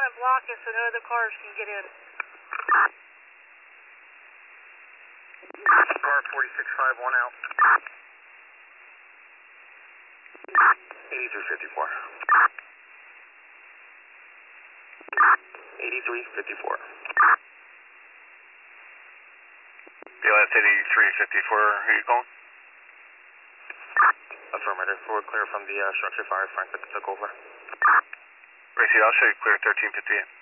and block it so no other cars can get in. Car 4651 out. 8354. 8354. BLS 8354, who are you calling? Affirmative. We're clear from the structure fire. Frank took over. Racy, I'll show you clear 1358.